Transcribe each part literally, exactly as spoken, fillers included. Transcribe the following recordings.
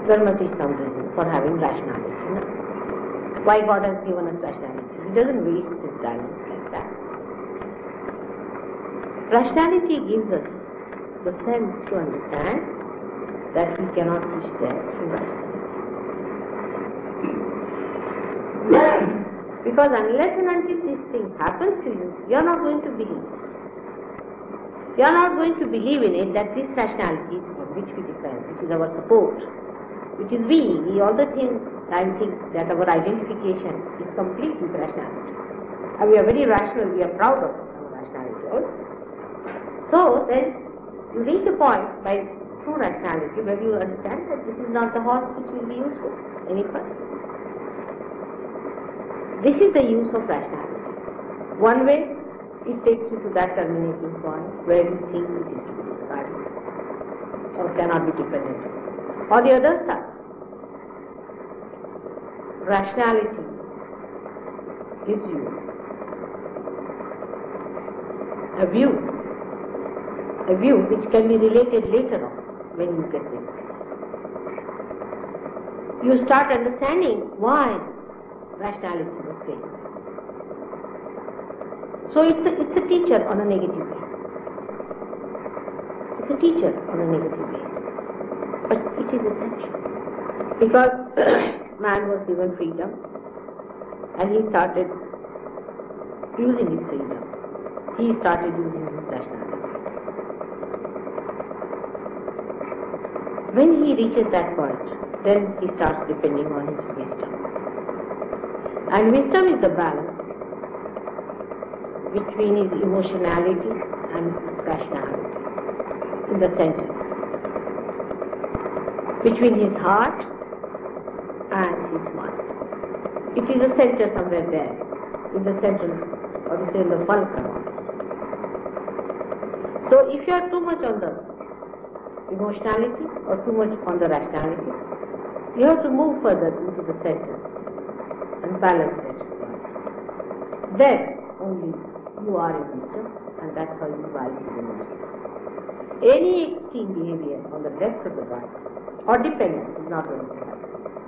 There must be some reason for having rationality. No? Why God has given us rationality? He doesn't waste his talents like that. Rationality gives us the sense to understand that we cannot reach there through rationality. Because unless and until this thing happens to you, you are not going to believe. You are not going to believe in it that this rationality which we depend, which is our support, which is we, we all the things, I think that our identification is complete with rationality. And we are very rational, we are proud of our rationality also. So then you reach a point by true rationality where you understand that this is not the horse which will be useful any further. This is the use of rationality. One way, it takes you to that terminating point where you think it is to be discarded or cannot be depended on. On the other side, rationality gives you a view, a view which can be related later on when you get the experience. You start understanding why rationality was failed. So it's a, it's a teacher on a negative way. It's a teacher on a negative way. But it is essential. Because man was given freedom and he started using his freedom. He started using his rationality. When he reaches that point, then he starts depending on his wisdom. And wisdom is the balance between his emotionality and rationality, in the center, between his heart and his mind. It is a center somewhere there, in the center, or you say in the fulcrum. So if you are too much on the emotionality or too much on the rationality, you have to move further into the center and balance it. Then only you are in wisdom, and that's how you rise in the mercy. Any extreme behavior on the left of the right or dependence is not going to happen.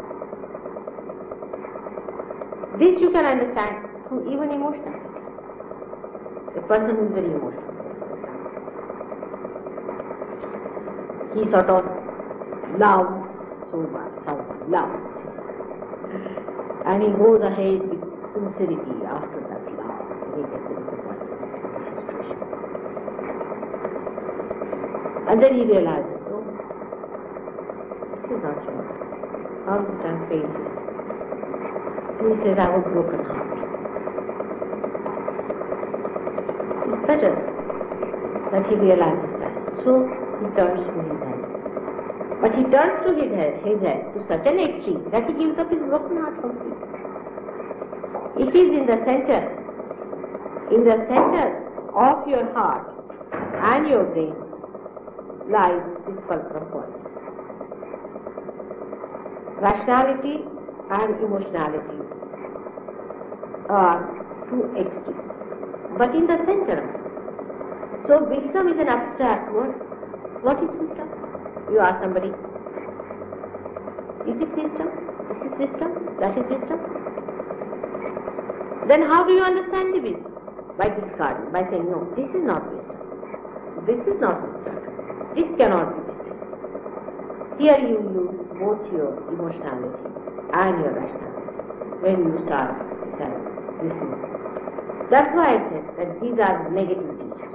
This you can understand through even emotion. A person who is very emotional, he sort of loves so much, someone loves, and he goes ahead with sincerity after that love. He gets the disappointment, frustration. And then he realizes, oh, this is not true. How is it I'm failed here? So he says, I have a broken heart. It's better that he realizes that. So he turns to his head. But he turns to his head, his head to such an extreme that he gives up his broken heart completely. It is in the center, in the center of your heart and your brain lies this fulcrum point. Rationality and emotionality are two extremes, but in the center. So wisdom is an abstract word. What is wisdom? You ask somebody, is it wisdom? Is it wisdom? That is wisdom? Then how do you understand the wisdom? By discarding, by saying, no, this is not wisdom. This is not wisdom. This cannot be wisdom. Here you use both your emotionality and your rationality when you start deciding this is. That's why I said that these are negative teachers.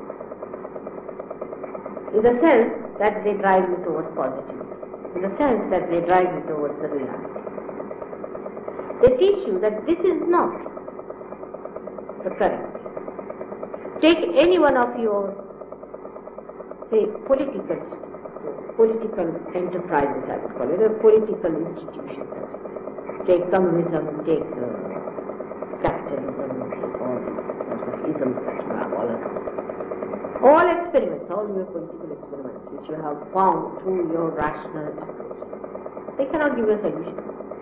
In the sense that they drive you towards positivity. In the sense that they drive you towards the reality. They teach you that this is not the correct. Take any one of your, say, political, political enterprises, I would call it, or political institutions. Take communism, take uh, capitalism, take all these sorts of isms that you have all around. All experiments, all your political experiments, which you have found through your rational approach, they cannot give you a solution.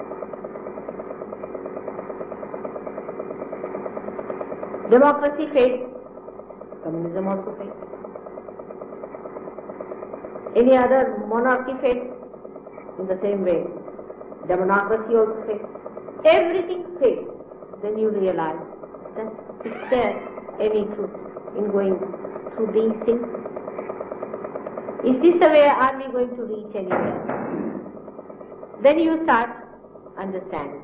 Democracy fails, communism also fails. Any other monarchy fails, In the same way, democracy also fails. Everything fails. Then you realize that is there any truth in going through these things? Is this the way are we going to reach anywhere? Then you start understanding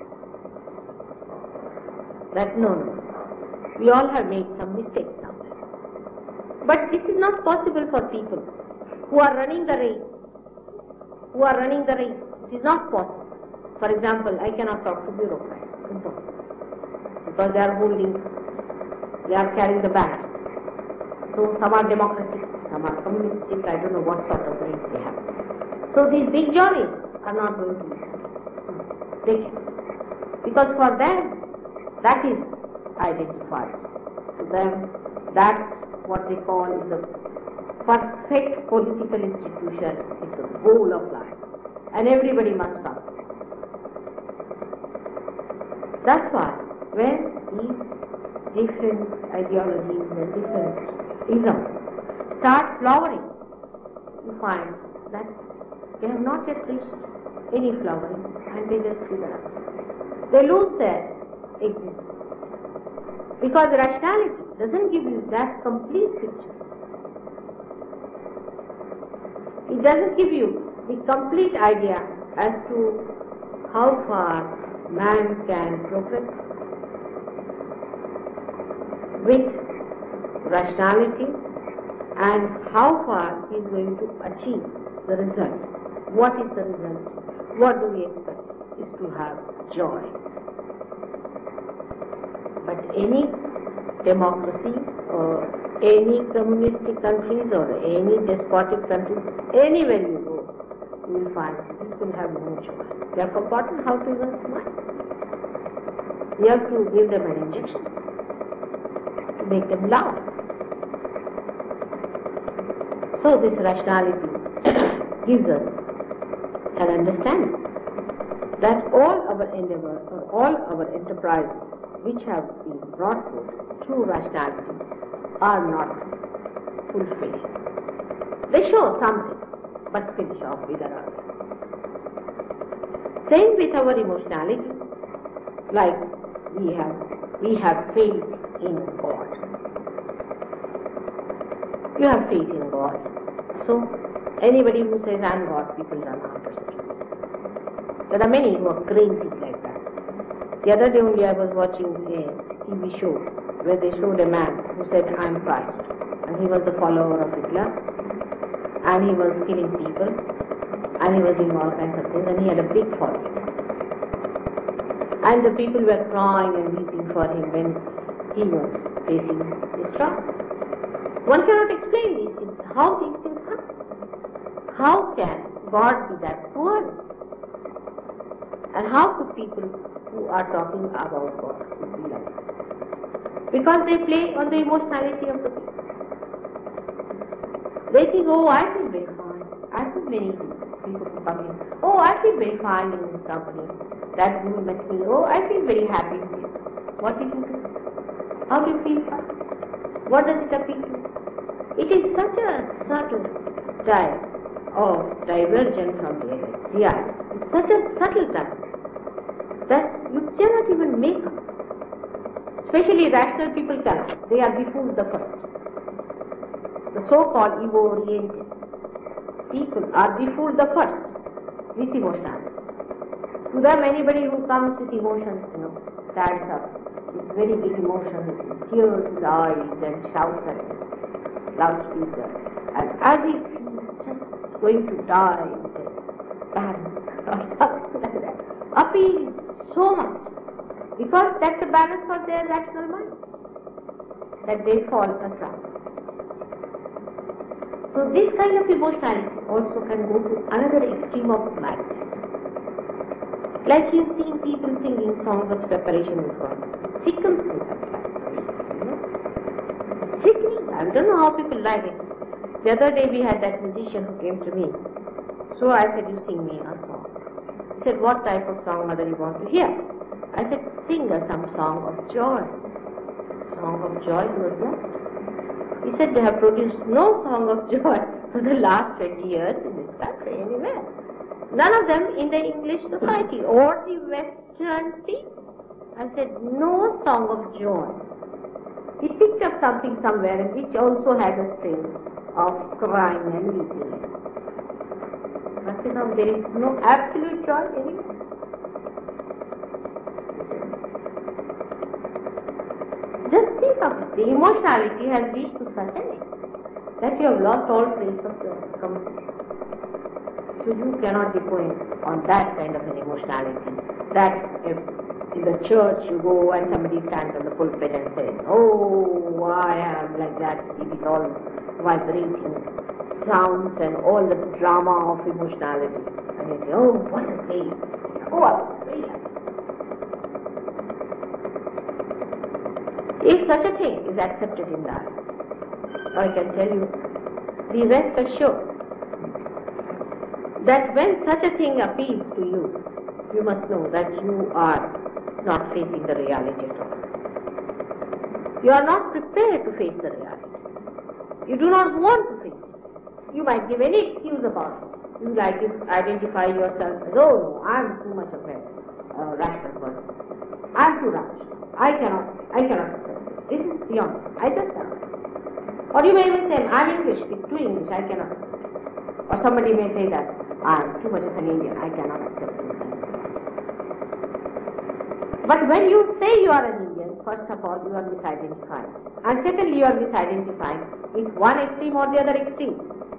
that no, no, we all have made some mistakes somewhere. But this is not possible for people who are running the race. Who are running the race. It is not possible. For example, I cannot talk to bureaucrats. Impossible. Because they are holding, they are carrying the banners. So some are democratic, some are communistic, I don't know what sort of race they have. So these big johnnies are not going to listen. They can. Because for them, that is identified. To them, that what they call is a perfect political institution is the goal of life. And everybody must come. That's why when these different ideologies and different isms start flowering, you find that they have not yet reached any flowering and they just figure out. They lose their existence. Because rationality doesn't give you that complete picture. It doesn't give you the complete idea as to how far man can progress. With rationality and how far he is going to achieve the result. What is the result? What do we expect? Is to have joy. But any democracy or any communistic countries or any despotic countries, anywhere you go, you will find people have no joy. They have forgotten how to even smile. You have to give them an injection to make them laugh. So this rationality gives us an understanding that all our endeavor or all our enterprises which have been brought forth through rationality are not fulfilling. They show something, but finish off with another. Same with our emotionality, like we have, we have faith in God. You have faith in God. So, anybody who says, I am God, people run after such things. There are many who are crazy like that. The other day only I was watching a T V show where they showed a man who said, I am Christ. And he was the follower of Hitler. And he was killing people. And he was doing all kinds of things. And he had a big following. And the people were crying and weeping for him when he was facing his trial. One cannot explain these things. How these things happen? How can God be that cruel? And how could people who are talking about God be like that? Because they play on the emotionality of the people. They think, oh, I feel very fine. I feel many people who come in. Oh, I feel very fine in this company. That woman met me. Oh, I feel very happy with you. What did you do? How do you feel fine? What does it appeal to you? It is such a subtle type of diversion from reality. It's such a subtle type that you cannot even make up. Especially rational people cannot. They are befooled the first. The so-called ego-oriented people are befooled the first with emotionality. To them, anybody who comes with emotions, you know, stands up with very big emotions, with tears in the eyes and shouts at them. Loudspeaker, and as if he's just going to die in the balance or something like that. Appeals so much because that's a balance for their rational mind that they fall a trap. So this kind of emotionality also can go to another extreme of madness. Like you've seen people singing songs of separation with God. Sickens me sometimes. You know? Sickening. I don't know how people like it. The other day we had that musician who came to me. So I said, you sing me a song. He said, what type of song, mother, you want to hear? I said, sing us some song of joy. Song of joy was lost. He said, they have produced no song of joy for the last twenty years in this country anywhere. None of them in the English society or the Western people. I said, no song of joy. He picked up something somewhere and which also had a string of crying and weeping. I said, no, there is no absolute joy anywhere. Just think of it. The emotionality has reached to such an extent that you have lost all trace of your community. So you cannot be going on that kind of an emotionality. That if in the church you go and somebody stands on the pulpit and says, oh, I am like that, it is all vibrating sounds and all the drama of emotionality. And you say, oh, what a day. Oh, I was very happy. If such a thing is accepted in life, I can tell you, be rest assured that when such a thing appeals to you, you must know that you are not facing the reality at all. You are not prepared to face the reality. You do not want to face it. You might give any excuse about it. You like to identify yourself as, oh no, I am too much of a uh, rational person. I am too rational. I cannot, I cannot accept this. This is beyond me. I just cannot. Or you may even say, I am English, it's too English, I cannot accept it. Or somebody may say that, I am too much of an Indian, I cannot accept this kind of thing. But when you say you are an Indian, first of all, you are misidentifying. And secondly, you are misidentifying with one extreme or the other extreme.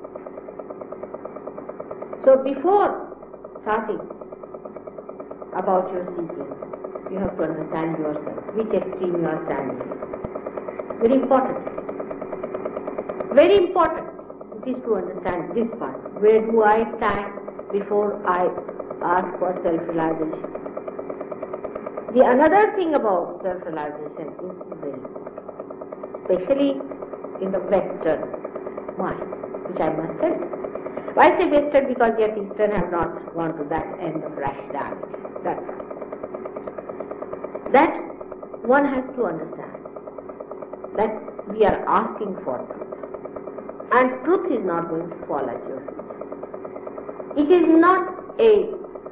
So before starting about your seeking, you have to understand yourself, which extreme you are standing in. Very important. Very important. It is to understand this part. Where do I stand before I ask for self-realization? The another thing about self-realization is very important, especially in the Western mind, which I must tell you. Why say Western? Because yet Eastern have not gone to that end of rationality. That's right. That one has to understand that we are asking for truth. And truth is not going to fall at your feet. It is not a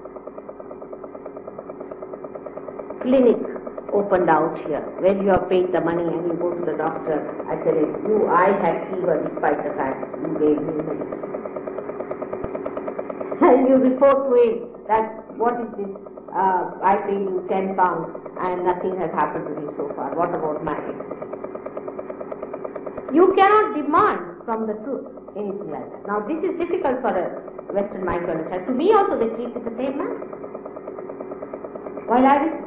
clinic opened out here where you have paid the money and you go to the doctor and say, you, I had fever despite the fact you gave me medicine. And you report to him that what is this, uh, I paid you ten pounds and nothing has happened to me so far. What about my expense? You cannot demand from the truth anything like that. Now this is difficult for a Western mind to understand. To me also they treat it the same manner. While I was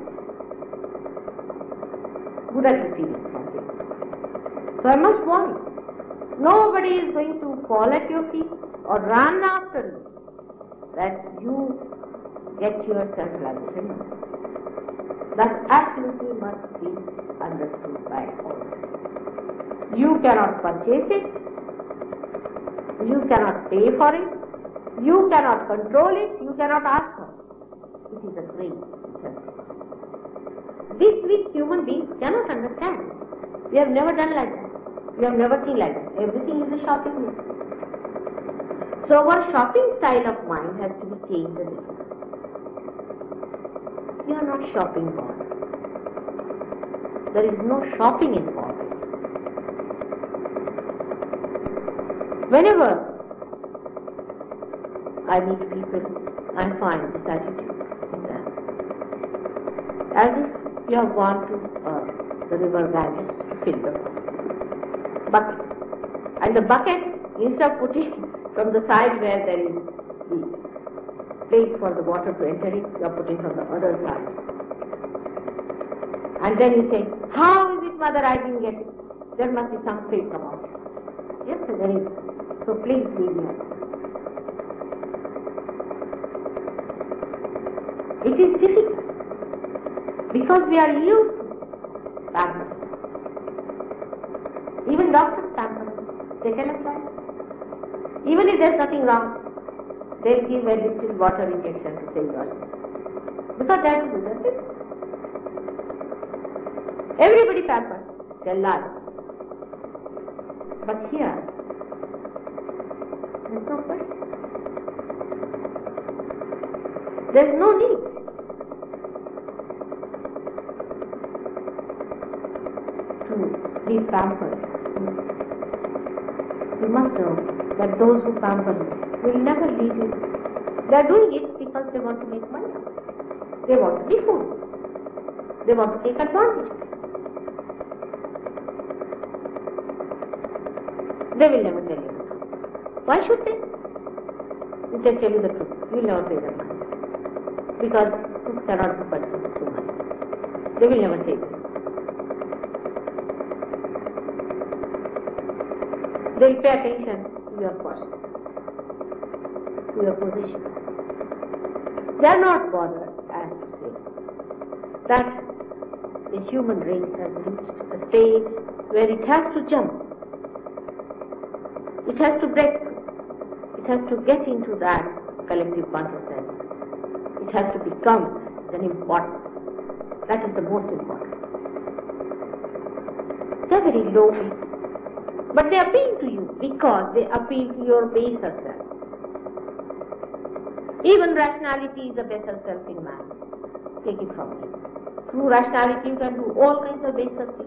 good at receiving something. So I must warn you. Nobody is going to fall at your feet or run after you that you get your self-realization. That absolutely must be understood by all. You cannot purchase it, you cannot pay for it, you cannot control it, you cannot ask for it. It is a great self-realization. This which human beings cannot understand. We have never done like that. We have never seen like that. Everything is a shopping list. So our shopping style of mind has to be changed a little. You are not shopping God. There is no shopping involved. Whenever I meet people, I find this attitude in them. As if you have gone to uh, the river Ganges to fill the bucket. And the bucket, instead of putting from the side where there is the place for the water to enter in, you are putting from the other side. And then you say, how is it, mother, I didn't get it? There must be some faith about it. Yes, there is. So please leave me alone. It is difficult because we are used to pampering. Even doctors pamper. They tell us that. Even if there is nothing wrong, they will give a distilled water injection to save yourself. Because they have to do that. Everybody pampers. They lie. But here, there's no question. There is no need. To be pampered. You must know that those who pamper will never lead you. They are doing it because they want to make money. They want to be fooled. They want to take advantage. They will never tell you the truth. Why should they? If they tell you the truth, you will never pay them money. Because truth cannot be purchased through money. They will never say this. They will pay attention to your person, to your position. They are not bothered as to say that the human race has reached a stage where it has to jump. It has to break through. It has to get into that collective consciousness. It has to become an important. That is the most important. They are very low people. But they appeal to you because they appeal to your baser self. Even rationality is a baser self in man. Take it from me. Through rationality you can do all kinds of baser things.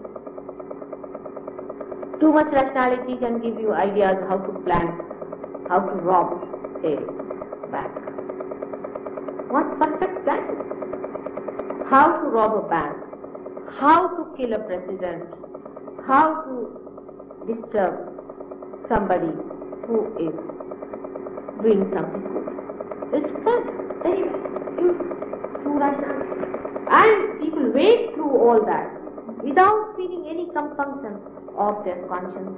Too much rationality can give you ideas how to plan, how to rob a bank. What perfect plan? How to rob a bank, how to kill a president, how to disturb somebody who is doing something good. It's fun, very well, through rationality. And people wade through all that without feeling any compunction of their conscience.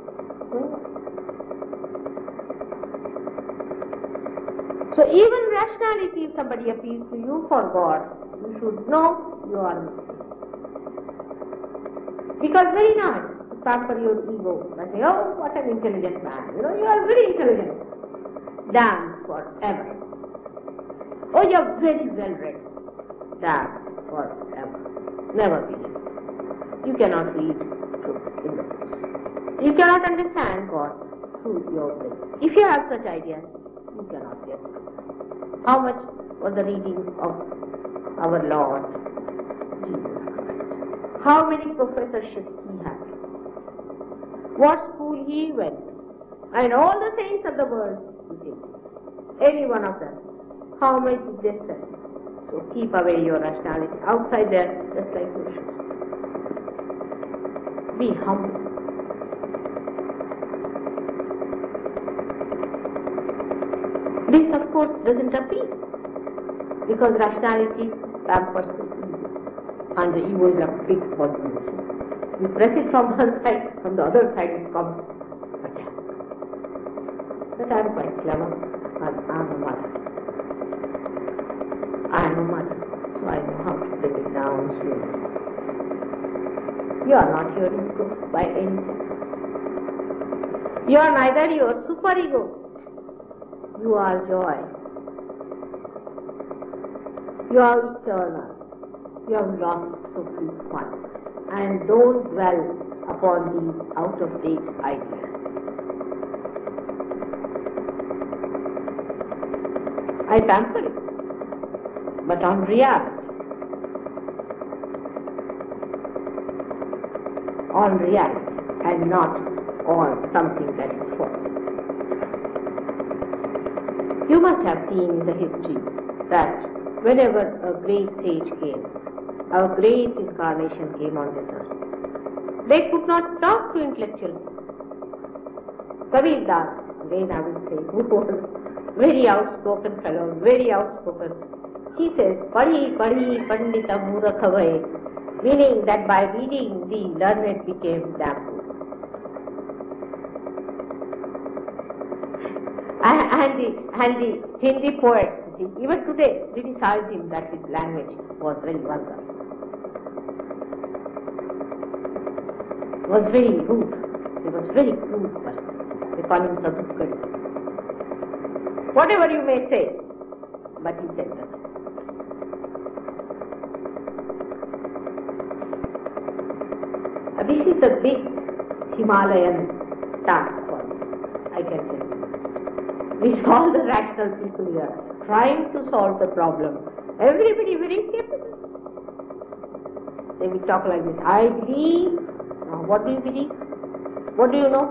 So even rationality, if somebody appeals to you for God, you should know you are mistaken. Because very nice to pamper your ego and say, oh, what an intelligent man. You know, you are very intelligent. Damn forever. Oh, you are very well read. Damn forever. Never believe. You cannot read truth in the books. You cannot understand God through your brain. If you have such ideas, you cannot get it. How much was the reading of our Lord Jesus Christ? How many professorships he had? What school he went? And all the saints of the world he did. Any one of them. How much did they study? So keep away your rationality. Outside there, just like you should. Be humble. This, of course, doesn't appeal, because rationality pampers the ego, and the ego is a big body. You press it from one side, from the other side it comes attack. But I am quite clever, and I am a mother. I am a mother, so I know how to bring it down slowly. You are not your ego by any sense. You are neither your superego. You are joy. You are eternal. You have lost so please one. And don't dwell upon these out-of-date ideas. I pamper it, but on reality. On reality, and not on something that is false. You must have seen in the history that whenever a great sage came, a great incarnation came on this earth, they could not talk to intellectuals. Kabir Das, again I will say, who was a very outspoken fellow, very outspoken, he says, Padi, Padi, Pandita Murakha Bhaye, meaning that by reading the learned became damn fools. And the, and the Hindi poets, see, even today, criticized him that his language was very vulgar. He was very rude. He was very crude person. They call him Sadhukari. Whatever you may say, but he said that. This is the big Himalayan task for me, I can tell you. With all the rational people here, trying to solve the problem. Everybody very capable. They will talk like this. I believe. Now, what do you believe? What do you know?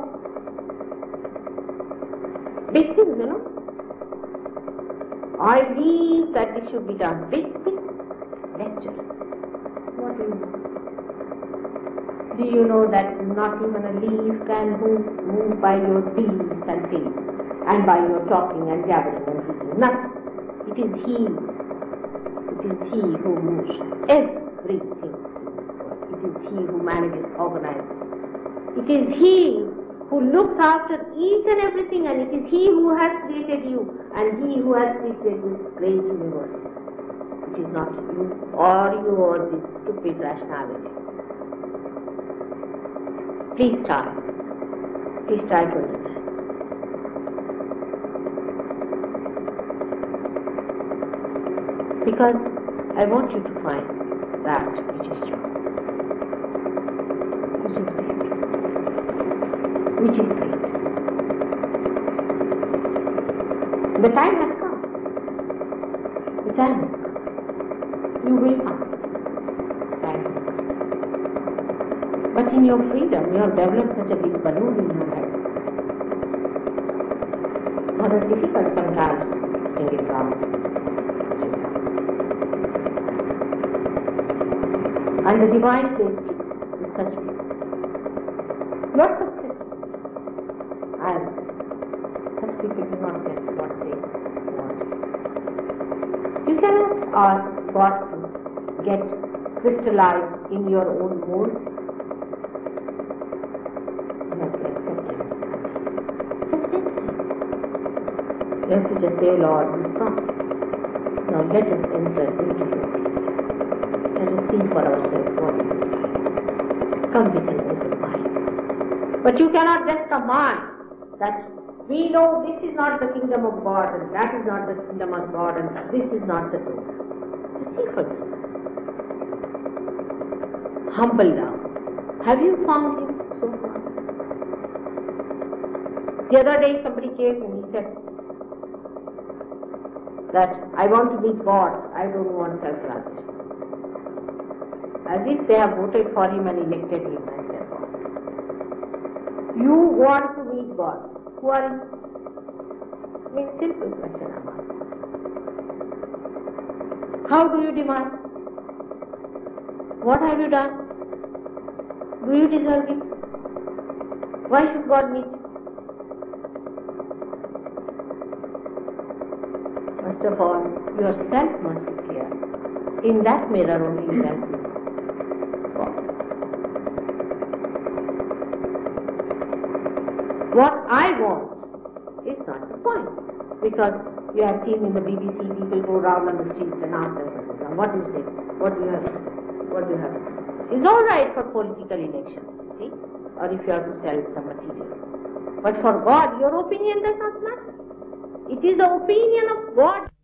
Big things, you know. I believe that this should be done. Big, big lecture. What do you know? Do you know that not even a leaf can move, move by your beliefs and faith, and by your talking and jabbering and thinking? Nothing. It is He. It is He who moves everything. It is He who manages, organizes. It is He who looks after each and everything, and it is He who has created you, and He who has created this great universe. It is not you or you or this stupid rationality. Please try. Please try to understand. Because I want you to find that which is true, which is great, which is great. The time has come. The time has come. You will find. Time has come. But in your freedom, you have developed such a big balloon in your head. What is difficult sometimes to bring it down. And the divine plays tricks with such people. Lots of tricks. And such people do not get what they want. You cannot ask God to get crystallized in your own molds. You have to accept it. Accept it. You have to just say, Lord, you come. Now let us enter into your Let us see for ourselves what is it. Come with an open mind. But you cannot just command that we know this is not the kingdom of God and that is not the kingdom of God and this is not the truth. You see for yourself. Humble down. Have you found Him so far? The other day somebody came and he said that I want to meet God, I don't want self-realization. As if they have voted for him and elected him as their God. You want to meet God. Who are you? I mean, simple question I'm asking. How do you demand? What have you done? Do you deserve it? Why should God meet you? First of all, yourself must be clear. In that mirror only you can see. What I want is not the point. Because you have seen in the B B C people go around on the streets and ask them, what do you say? What do you have to say? What do you have to say? It's all right for political elections, see? Or if you have to sell some material. But for God, your opinion does not matter. It is the opinion of God.